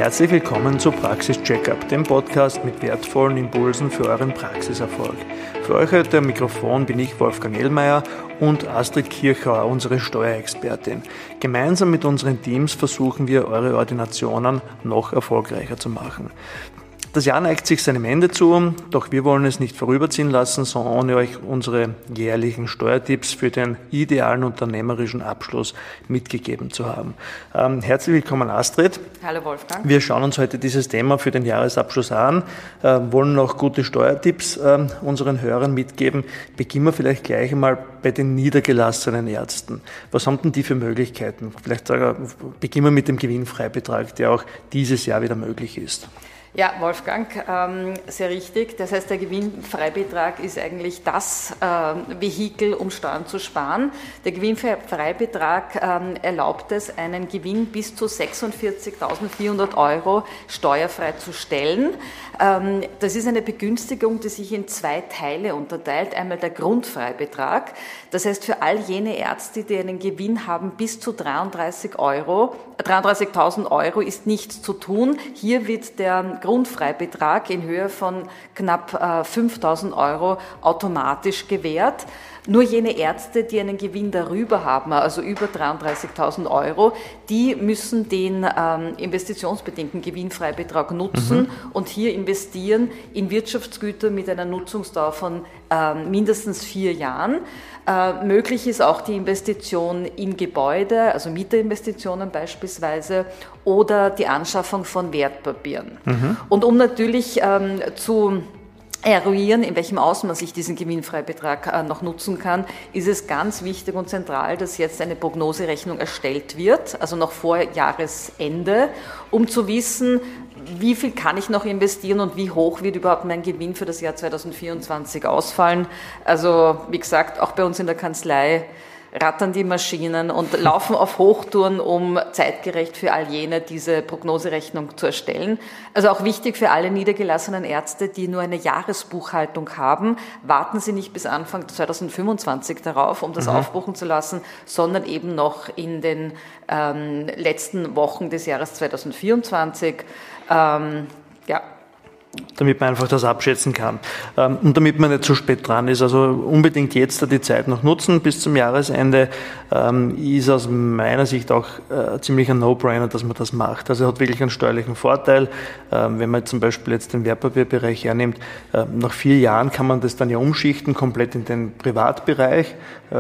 Herzlich willkommen zu Praxis Checkup, dem Podcast mit wertvollen Impulsen für euren Praxiserfolg. Für euch heute am Mikrofon bin ich, Wolfgang Ellmeier, und Astrid Kirchauer, unsere Steuerexpertin. Gemeinsam mit unseren Teams versuchen wir, eure Ordinationen noch erfolgreicher zu machen. Das Jahr neigt sich seinem Ende zu, doch wir wollen es nicht vorüberziehen lassen, sondern ohne euch unsere jährlichen Steuertipps für den idealen unternehmerischen Abschluss mitgegeben zu haben. Herzlich willkommen, Astrid. Hallo, Wolfgang. Wir schauen uns heute dieses Thema für den Jahresabschluss an, wollen noch gute Steuertipps unseren Hörern mitgeben. Beginnen wir vielleicht gleich einmal bei den niedergelassenen Ärzten. Was haben denn die für Möglichkeiten? Vielleicht beginnen wir mit dem Gewinnfreibetrag, der auch dieses Jahr wieder möglich ist. Ja, Wolfgang, sehr richtig. Das heißt, der Gewinnfreibetrag ist eigentlich das Vehikel, um Steuern zu sparen. Der Gewinnfreibetrag erlaubt es, einen Gewinn bis zu 46.400 Euro steuerfrei zu stellen. Das ist eine Begünstigung, die sich in zwei Teile unterteilt. Einmal der Grundfreibetrag. Das heißt, für all jene Ärzte, die einen Gewinn haben bis zu 33.000 Euro ist nichts zu tun. Hier wird der Grundfreibetrag in Höhe von knapp 5.000 Euro automatisch gewährt. Nur jene Ärzte, die einen Gewinn darüber haben, also über 33.000 Euro, die müssen den investitionsbedingten Gewinnfreibetrag nutzen und hier investieren in Wirtschaftsgüter mit einer Nutzungsdauer von mindestens 4 Jahren. Möglich ist auch die Investition in Gebäude, also Mieterinvestitionen beispielsweise, oder die Anschaffung von Wertpapieren. Und um natürlich zu eruieren, in welchem Ausmaß sich diesen Gewinnfreibetrag noch nutzen kann, ist es ganz wichtig und zentral, dass jetzt eine Prognoserechnung erstellt wird, also noch vor Jahresende, um zu wissen, wie viel kann ich noch investieren und wie hoch wird überhaupt mein Gewinn für das Jahr 2024 ausfallen. Also wie gesagt, auch bei uns in der Kanzlei rattern die Maschinen und laufen auf Hochtouren, um zeitgerecht für all jene diese Prognoserechnung zu erstellen. Also auch wichtig für alle niedergelassenen Ärzte, die nur eine Jahresbuchhaltung haben, warten Sie nicht bis Anfang 2025 darauf, um das aufbuchen zu lassen, sondern eben noch in den letzten Wochen des Jahres 2024. Damit man einfach das abschätzen kann. Und damit man nicht zu spät dran ist. Also unbedingt jetzt die Zeit noch nutzen bis zum Jahresende, ist aus meiner Sicht auch ziemlich ein No-Brainer, dass man das macht. Also hat wirklich einen steuerlichen Vorteil. Wenn man zum Beispiel jetzt den Wertpapierbereich hernimmt, nach 4 Jahren kann man das dann ja umschichten, komplett in den Privatbereich.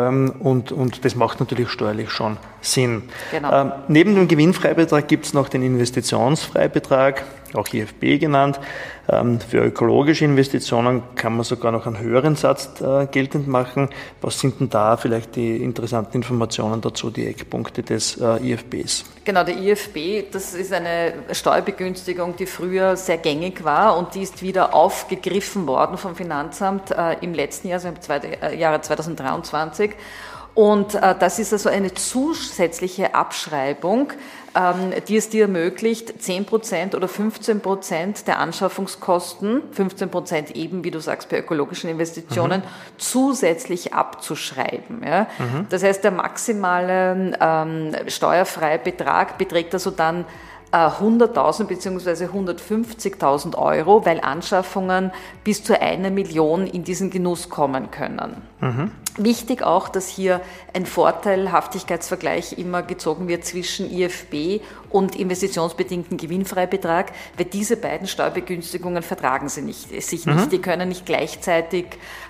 Und das macht natürlich steuerlich schon Sinn. Genau. Neben dem Gewinnfreibetrag gibt es noch den Investitionsfreibetrag, auch IFB genannt. Für ökologische Investitionen kann man sogar noch einen höheren Satz geltend machen. Was sind denn da vielleicht die interessanten Informationen dazu, die Eckpunkte des IFBs? Genau, der IFB, das ist eine Steuerbegünstigung, die früher sehr gängig war und die ist wieder aufgegriffen worden vom Finanzamt im letzten Jahr, also im Jahre 2023. Und das ist also eine zusätzliche Abschreibung, die es dir ermöglicht, 10% oder 15% der Anschaffungskosten, 15% eben, wie du sagst, bei ökologischen Investitionen, zusätzlich abzuschreiben. Ja? Das heißt, der maximale steuerfreie Betrag beträgt also dann 100.000 bzw. 150.000 Euro, weil Anschaffungen bis zu 1 Million in diesen Genuss kommen können. Wichtig auch, dass hier ein Vorteilhaftigkeitsvergleich immer gezogen wird zwischen IFB und investitionsbedingten Gewinnfreibetrag, weil diese beiden Steuerbegünstigungen vertragen sie sich nicht. Die können nicht gleichzeitig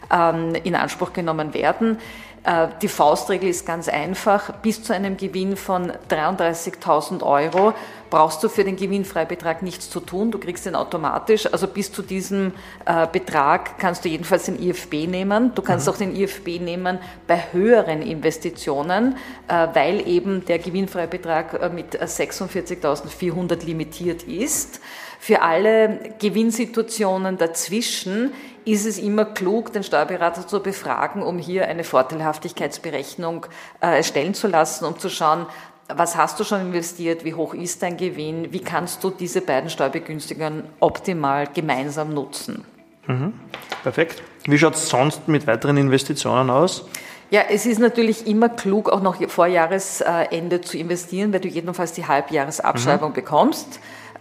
in Anspruch genommen werden. Die Faustregel ist ganz einfach. Bis zu einem Gewinn von 33.000 Euro brauchst du für den Gewinnfreibetrag nichts zu tun. Du kriegst den automatisch. Also bis zu diesem Betrag kannst du jedenfalls den IFB nehmen. Du kannst auch den IFB nehmen bei höheren Investitionen, weil eben der Gewinnfreibetrag mit 46.400 limitiert ist. Für alle Gewinnsituationen dazwischen ist es immer klug, den Steuerberater zu befragen, um hier eine Vorteilhaftigkeitsberechnung erstellen zu lassen, um zu schauen, was hast du schon investiert, wie hoch ist dein Gewinn, wie kannst du diese beiden Steuerbegünstigungen optimal gemeinsam nutzen. Perfekt. Wie schaut es sonst mit weiteren Investitionen aus? Ja, es ist natürlich immer klug, auch noch vor Jahresende zu investieren, weil du jedenfalls die Halbjahresabschreibung bekommst.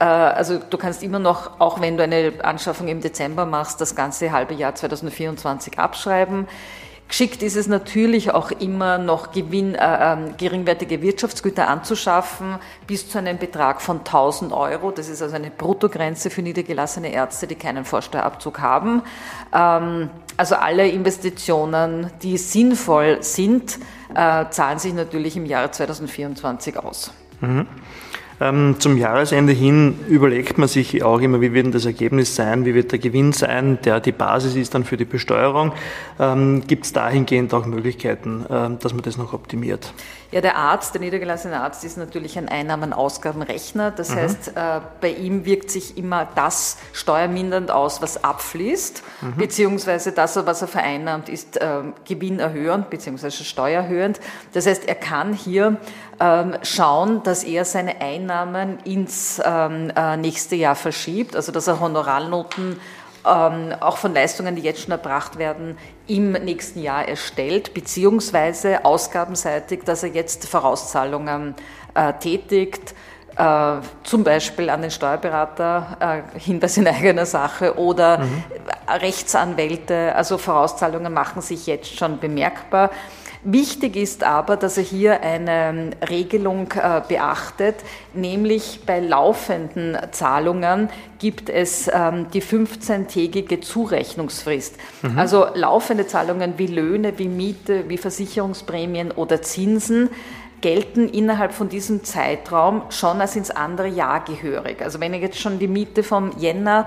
Also du kannst immer noch, auch wenn du eine Anschaffung im Dezember machst, das ganze halbe Jahr 2024 abschreiben. Geschickt ist es natürlich auch immer noch geringwertige Wirtschaftsgüter anzuschaffen, bis zu einem Betrag von 1.000 Euro. Das ist also eine Bruttogrenze für niedergelassene Ärzte, die keinen Vorsteuerabzug haben. Also alle Investitionen, die sinnvoll sind, zahlen sich natürlich im Jahre 2024 aus. Mhm. Zum Jahresende hin überlegt man sich auch immer, wie wird denn das Ergebnis sein, wie wird der Gewinn sein, der die Basis ist dann für die Besteuerung. Gibt es dahingehend auch Möglichkeiten, dass man das noch optimiert? Ja, der niedergelassene Arzt ist natürlich ein Einnahmen-Ausgaben-Rechner. Das heißt, bei ihm wirkt sich immer das steuermindernd aus, was abfließt, beziehungsweise das, was er vereinnahmt, ist gewinnerhöhend, beziehungsweise steuererhöhend. Das heißt, er kann hier schauen, dass er seine Einnahmen ins nächste Jahr verschiebt, also dass er Honorarnoten auch von Leistungen, die jetzt schon erbracht werden, im nächsten Jahr erstellt, beziehungsweise ausgabenseitig, dass er jetzt Vorauszahlungen tätigt, zum Beispiel an den Steuerberater, Hinweis in eigener Sache, oder Rechtsanwälte, also Vorauszahlungen machen sich jetzt schon bemerkbar. Wichtig ist aber, dass er hier eine Regelung beachtet, nämlich bei laufenden Zahlungen gibt es die 15-tägige Zurechnungsfrist. Also laufende Zahlungen wie Löhne, wie Miete, wie Versicherungsprämien oder Zinsen gelten innerhalb von diesem Zeitraum schon als ins andere Jahr gehörig. Also wenn ihr jetzt schon die Miete vom Jänner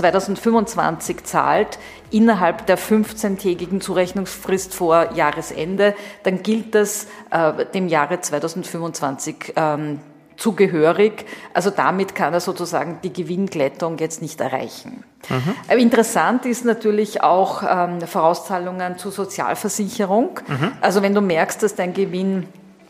2025 zahlt, innerhalb der 15-tägigen Zurechnungsfrist vor Jahresende, dann gilt das dem Jahre 2025 zugehörig. Also damit kann er sozusagen die Gewinnglättung jetzt nicht erreichen. Interessant ist natürlich auch Vorauszahlungen zur Sozialversicherung. Also wenn du merkst, dass dein Gewinn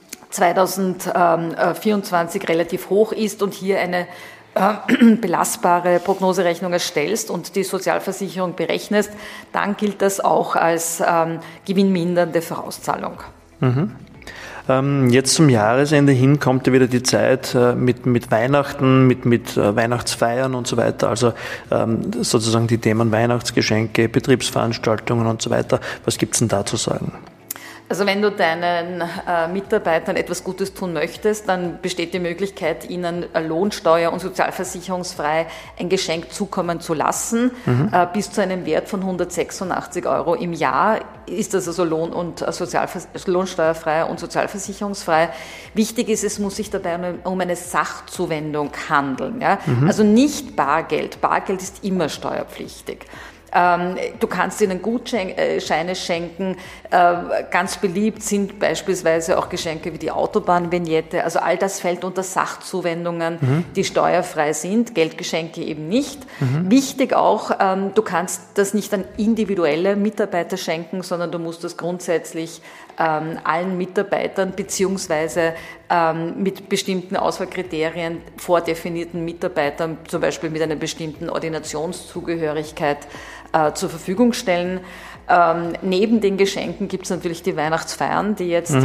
2024 relativ hoch ist und hier eine belastbare Prognoserechnung erstellst und die Sozialversicherung berechnest, dann gilt das auch als gewinnmindernde Vorauszahlung. Jetzt zum Jahresende hin kommt ja wieder die Zeit mit Weihnachten, mit Weihnachtsfeiern und so weiter, also sozusagen die Themen Weihnachtsgeschenke, Betriebsveranstaltungen und so weiter. Was gibt's denn da zu sagen? Also wenn du deinen Mitarbeitern etwas Gutes tun möchtest, dann besteht die Möglichkeit, ihnen lohnsteuer- und sozialversicherungsfrei ein Geschenk zukommen zu lassen. Bis zu einem Wert von 186 Euro im Jahr ist das also lohnsteuerfrei und sozialversicherungsfrei. Wichtig ist, es muss sich dabei um eine Sachzuwendung handeln. Ja? Also nicht Bargeld. Bargeld ist immer steuerpflichtig. Du kannst ihnen Gutscheine schenken. Ganz beliebt sind beispielsweise auch Geschenke wie die Autobahnvignette. Also all das fällt unter Sachzuwendungen, die steuerfrei sind, Geldgeschenke eben nicht. Wichtig auch, du kannst das nicht an individuelle Mitarbeiter schenken, sondern du musst das grundsätzlich allen Mitarbeitern beziehungsweise mit bestimmten Auswahlkriterien vordefinierten Mitarbeitern, zum Beispiel mit einer bestimmten Ordinationszugehörigkeit, zur Verfügung stellen. Neben den Geschenken gibt es natürlich die Weihnachtsfeiern, die jetzt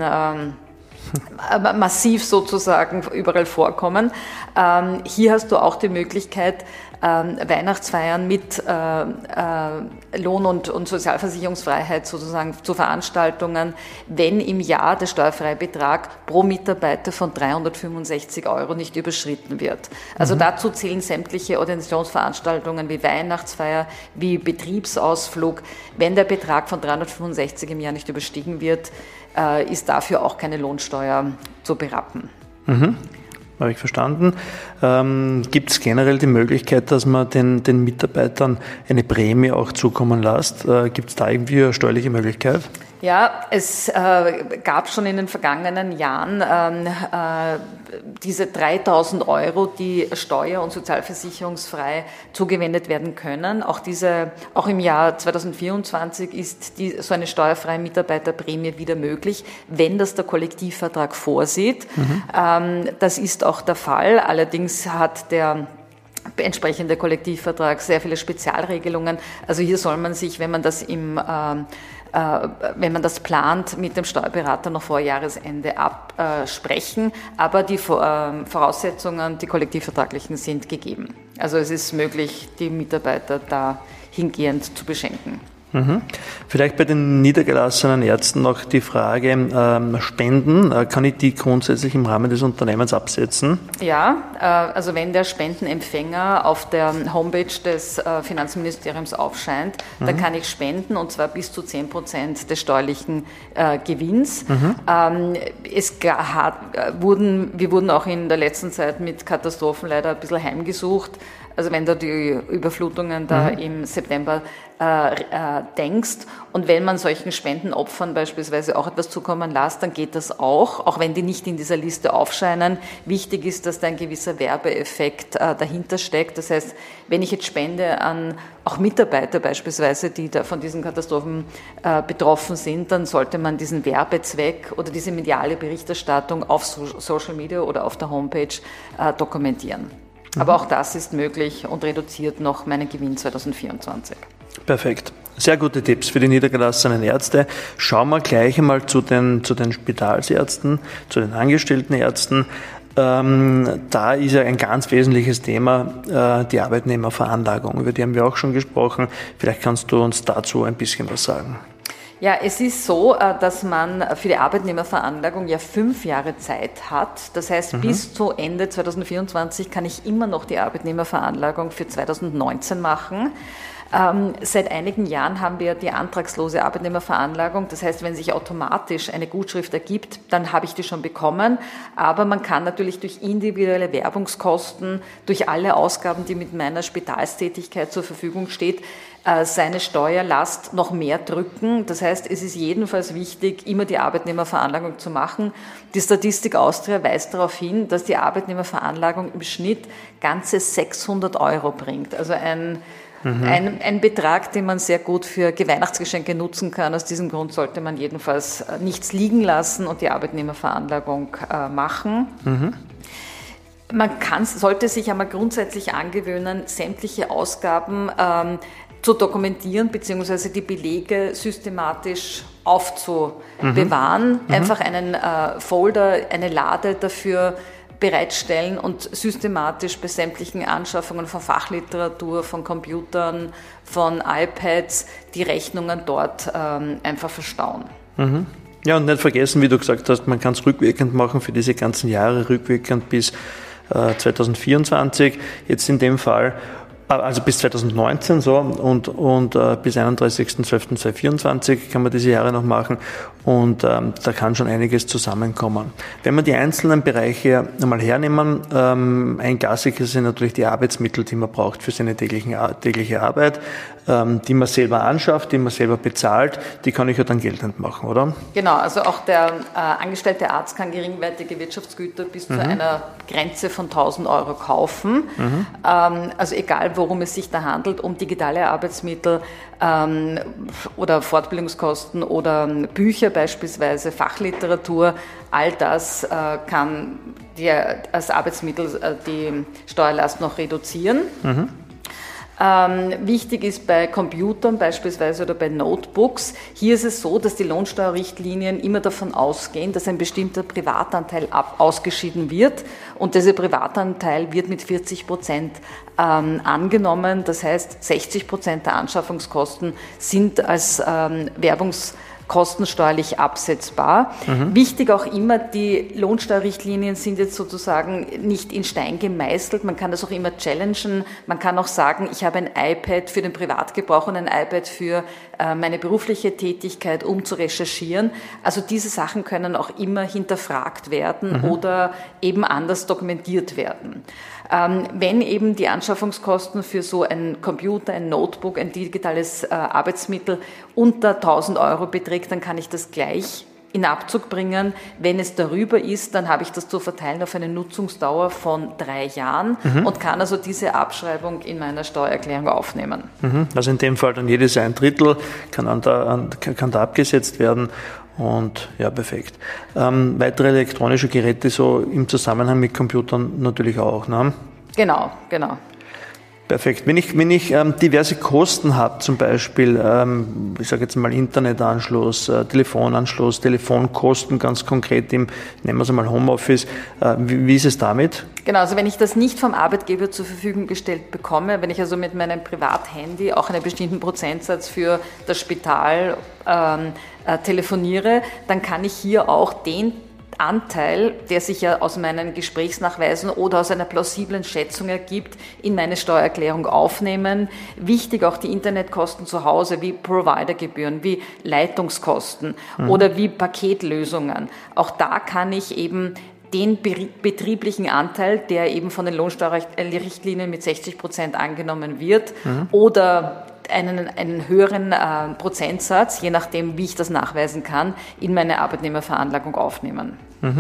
massiv sozusagen überall vorkommen. Hier hast du auch die Möglichkeit, Weihnachtsfeiern mit Lohn- und Sozialversicherungsfreiheit sozusagen zu Veranstaltungen, wenn im Jahr der steuerfreie Betrag pro Mitarbeiter von 365 Euro nicht überschritten wird. Also dazu zählen sämtliche Ordinationsveranstaltungen wie Weihnachtsfeier, wie Betriebsausflug. Wenn der Betrag von 365 im Jahr nicht überstiegen wird, ist dafür auch keine Lohnsteuer zu berappen. Habe ich verstanden. Gibt es generell die Möglichkeit, dass man den Mitarbeitern eine Prämie auch zukommen lässt? Gibt es da irgendwie eine steuerliche Möglichkeit? Ja, es gab schon in den vergangenen Jahren diese 3.000 Euro, die steuer- und sozialversicherungsfrei zugewendet werden können. Auch im Jahr 2024 ist so eine steuerfreie Mitarbeiterprämie wieder möglich, wenn das der Kollektivvertrag vorsieht. Das ist auch der Fall. Allerdings hat der entsprechende Kollektivvertrag sehr viele Spezialregelungen. Also hier soll man sich, wenn man das im wenn man das plant, mit dem Steuerberater noch vor Jahresende absprechen. Aber die Voraussetzungen, die kollektivvertraglichen, sind gegeben. Also es ist möglich, die Mitarbeiter da hingehend zu beschenken. Vielleicht bei den niedergelassenen Ärzten noch die Frage, Spenden, kann ich die grundsätzlich im Rahmen des Unternehmens absetzen? Ja, also wenn der Spendenempfänger auf der Homepage des Finanzministeriums aufscheint, dann kann ich spenden, und zwar bis zu 10% des steuerlichen Gewinns. Wir wurden auch in der letzten Zeit mit Katastrophen leider ein bisschen heimgesucht. Also wenn du die Überflutungen da im September denkst und wenn man solchen Spendenopfern beispielsweise auch etwas zukommen lässt, dann geht das auch wenn die nicht in dieser Liste aufscheinen. Wichtig ist, dass da ein gewisser Werbeeffekt dahinter steckt. Das heißt, wenn ich jetzt spende an auch Mitarbeiter beispielsweise, die da von diesen Katastrophen betroffen sind, dann sollte man diesen Werbezweck oder diese mediale Berichterstattung auf Social Media oder auf der Homepage dokumentieren. Aber auch das ist möglich und reduziert noch meinen Gewinn 2024. Perfekt. Sehr gute Tipps für die niedergelassenen Ärzte. Schauen wir gleich einmal zu den Spitalsärzten, zu den angestellten Ärzten. Da ist ja ein ganz wesentliches Thema die Arbeitnehmerveranlagung. Über die haben wir auch schon gesprochen. Vielleicht kannst du uns dazu ein bisschen was sagen. Ja, es ist so, dass man für die Arbeitnehmerveranlagung ja 5 Jahre Zeit hat. Das heißt, bis zu Ende 2024 kann ich immer noch die Arbeitnehmerveranlagung für 2019 machen. Seit einigen Jahren haben wir die antragslose Arbeitnehmerveranlagung. Das heißt, wenn sich automatisch eine Gutschrift ergibt, dann habe ich die schon bekommen. Aber man kann natürlich durch individuelle Werbungskosten, durch alle Ausgaben, die mit meiner Spitalstätigkeit zur Verfügung steht, seine Steuerlast noch mehr drücken. Das heißt, es ist jedenfalls wichtig, immer die Arbeitnehmerveranlagung zu machen. Die Statistik Austria weist darauf hin, dass die Arbeitnehmerveranlagung im Schnitt ganze 600 € bringt. Also ein Betrag, den man sehr gut für Weihnachtsgeschenke nutzen kann. Aus diesem Grund sollte man jedenfalls nichts liegen lassen und die Arbeitnehmerveranlagung machen. Man sollte sich einmal grundsätzlich angewöhnen, sämtliche Ausgaben zu dokumentieren bzw. die Belege systematisch aufzubewahren. Einfach einen Folder, eine Lade dafür bereitstellen und systematisch bei sämtlichen Anschaffungen von Fachliteratur, von Computern, von iPads die Rechnungen dort einfach verstauen. Ja, und nicht vergessen, wie du gesagt hast, man kann es rückwirkend machen für diese ganzen Jahre, rückwirkend bis 2024, jetzt in dem Fall, also bis 2019 so und bis 31.12.2024 kann man diese Jahre noch machen und da kann schon einiges zusammenkommen. Wenn wir die einzelnen Bereiche einmal hernehmen, ein Klassiker sind natürlich die Arbeitsmittel, die man braucht für seine tägliche Arbeit, die man selber anschafft, die man selber bezahlt, die kann ich ja dann geltend machen, oder? Genau, also auch der angestellte Arzt kann geringwertige Wirtschaftsgüter bis zu einer Grenze von 1.000 € kaufen. Also egal, worum es sich da handelt, um digitale Arbeitsmittel oder Fortbildungskosten oder Bücher beispielsweise, Fachliteratur, all das kann als Arbeitsmittel die Steuerlast noch reduzieren. Wichtig ist bei Computern beispielsweise oder bei Notebooks, hier ist es so, dass die Lohnsteuerrichtlinien immer davon ausgehen, dass ein bestimmter Privatanteil ausgeschieden wird und dieser Privatanteil wird mit 40% angenommen, das heißt 60% der Anschaffungskosten sind als kostensteuerlich absetzbar. Wichtig auch immer, die Lohnsteuerrichtlinien sind jetzt sozusagen nicht in Stein gemeißelt. Man kann das auch immer challengen. Man kann auch sagen, ich habe ein iPad für den Privatgebrauch und ein iPad für meine berufliche Tätigkeit, um zu recherchieren. Also diese Sachen können auch immer hinterfragt werden oder eben anders dokumentiert werden. Wenn eben die Anschaffungskosten für so ein Computer, ein Notebook, ein digitales Arbeitsmittel unter 1.000 € beträgt, dann kann ich das gleich in Abzug bringen. Wenn es darüber ist, dann habe ich das zu verteilen auf eine Nutzungsdauer von 3 Jahren und kann also diese Abschreibung in meiner Steuererklärung aufnehmen. Also in dem Fall dann jedes 1/3 kann da abgesetzt werden. Und ja, perfekt. Weitere elektronische Geräte so im Zusammenhang mit Computern natürlich auch, ne? Genau. Perfekt. Wenn ich diverse Kosten habe, zum Beispiel, ich sage jetzt mal Internetanschluss, Telefonanschluss, Telefonkosten ganz konkret nehmen wir es einmal Homeoffice, wie ist es damit? Genau, also wenn ich das nicht vom Arbeitgeber zur Verfügung gestellt bekomme, wenn ich also mit meinem Privathandy auch einen bestimmten Prozentsatz für das Spital telefoniere, dann kann ich hier auch den Anteil, der sich ja aus meinen Gesprächsnachweisen oder aus einer plausiblen Schätzung ergibt, in meine Steuererklärung aufnehmen. Wichtig auch die Internetkosten zu Hause, wie Providergebühren, wie Leitungskosten oder wie Paketlösungen. Auch da kann ich eben den betrieblichen Anteil, der eben von den Lohnsteuerrichtlinien mit 60% angenommen wird, oder einen höheren Prozentsatz, je nachdem, wie ich das nachweisen kann, in meine Arbeitnehmerveranlagung aufnehmen.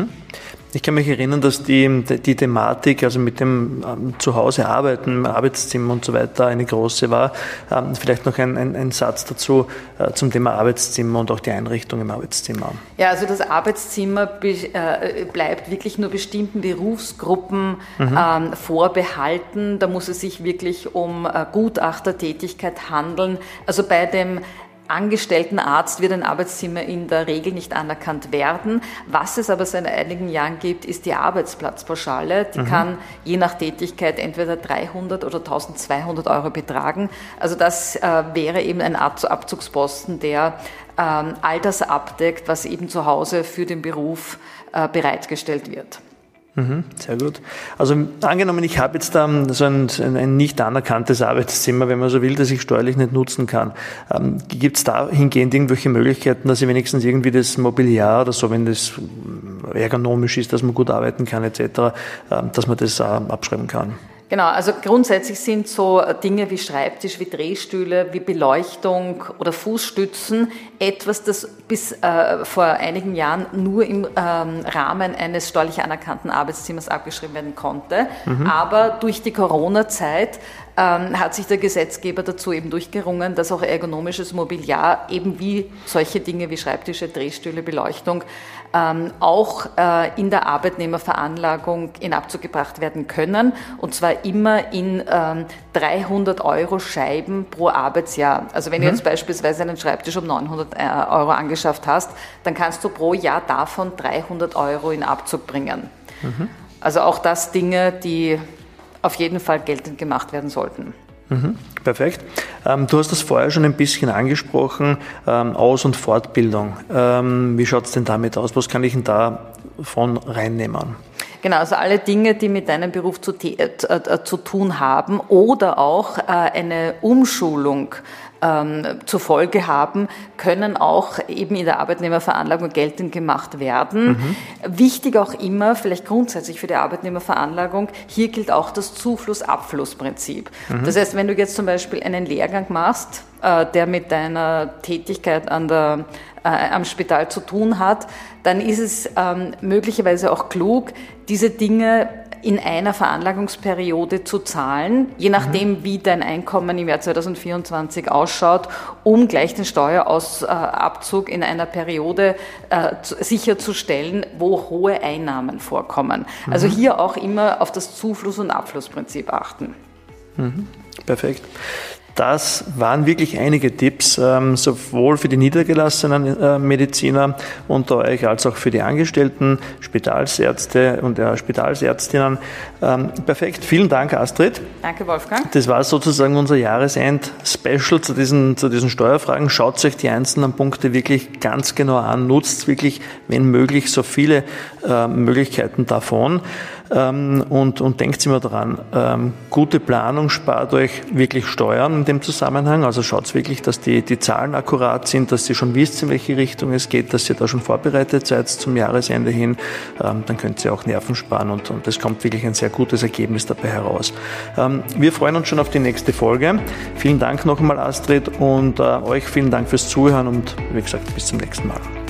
Ich kann mich erinnern, dass die Thematik, also mit dem Zuhause arbeiten, Arbeitszimmer und so weiter, eine große war. Vielleicht noch ein Satz dazu zum Thema Arbeitszimmer und auch die Einrichtung im Arbeitszimmer. Ja, also das Arbeitszimmer bleibt wirklich nur bestimmten Berufsgruppen vorbehalten. Da muss es sich wirklich um Gutachtertätigkeit handeln. Also bei dem angestellten Arzt wird ein Arbeitszimmer in der Regel nicht anerkannt werden. Was es aber seit einigen Jahren gibt, ist die Arbeitsplatzpauschale. Die kann je nach Tätigkeit entweder 300 oder 1200 Euro betragen. Also das wäre eben ein Abzugsposten, der all das abdeckt, was eben zu Hause für den Beruf bereitgestellt wird. Sehr gut. Also angenommen, ich habe jetzt so ein nicht anerkanntes Arbeitszimmer, wenn man so will, das ich steuerlich nicht nutzen kann. Gibt es da hingehend irgendwelche Möglichkeiten, dass ich wenigstens irgendwie das Mobiliar oder so, wenn das ergonomisch ist, dass man gut arbeiten kann etc., dass man das abschreiben kann? Genau, also grundsätzlich sind so Dinge wie Schreibtisch, wie Drehstühle, wie Beleuchtung oder Fußstützen etwas, das bis vor einigen Jahren nur im Rahmen eines steuerlich anerkannten Arbeitszimmers abgeschrieben werden konnte. Aber durch die Corona-Zeit hat sich der Gesetzgeber dazu eben durchgerungen, dass auch ergonomisches Mobiliar eben wie solche Dinge wie Schreibtische, Drehstühle, Beleuchtung auch in der Arbeitnehmerveranlagung in Abzug gebracht werden können, und zwar immer in 300 Euro Scheiben pro Arbeitsjahr. Also wenn du jetzt beispielsweise einen Schreibtisch um 900 Euro angeschafft hast, dann kannst du pro Jahr davon 300 Euro in Abzug bringen. Also auch das Dinge, die auf jeden Fall geltend gemacht werden sollten. Perfekt. Du hast das vorher schon ein bisschen angesprochen, Aus- und Fortbildung. Wie schaut es denn damit aus? Was kann ich denn da von reinnehmen? Genau, also alle Dinge, die mit deinem Beruf zu tun haben oder auch eine Umschulung zur Folge haben, können auch eben in der Arbeitnehmerveranlagung geltend gemacht werden. Wichtig auch immer, vielleicht grundsätzlich für die Arbeitnehmerveranlagung, hier gilt auch das Zufluss-Abfluss-Prinzip. Das heißt, wenn du jetzt zum Beispiel einen Lehrgang machst, der mit deiner Tätigkeit am Spital zu tun hat, dann ist es möglicherweise auch klug, diese Dinge in einer Veranlagungsperiode zu zahlen, je nachdem, wie dein Einkommen im Jahr 2024 ausschaut, um gleich den Steuerabzug in einer Periode sicherzustellen, wo hohe Einnahmen vorkommen. Also hier auch immer auf das Zufluss- und Abflussprinzip achten. Perfekt. Das waren wirklich einige Tipps, sowohl für die niedergelassenen Mediziner unter euch als auch für die Angestellten, Spitalsärzte und Spitalsärztinnen. Perfekt. Vielen Dank, Astrid. Danke, Wolfgang. Das war sozusagen unser Jahresend-Special zu diesen Steuerfragen. Schaut euch die einzelnen Punkte wirklich ganz genau an. Nutzt wirklich, wenn möglich, so viele Möglichkeiten davon. Und denkt immer daran, gute Planung spart euch wirklich Steuern in dem Zusammenhang. Also schaut wirklich, dass die Zahlen akkurat sind, dass ihr schon wisst, in welche Richtung es geht, dass ihr da schon vorbereitet seid zum Jahresende hin. Dann könnt ihr auch Nerven sparen und es kommt wirklich ein sehr gutes Ergebnis dabei heraus. Wir freuen uns schon auf die nächste Folge. Vielen Dank noch einmal, Astrid, und euch vielen Dank fürs Zuhören und wie gesagt, bis zum nächsten Mal.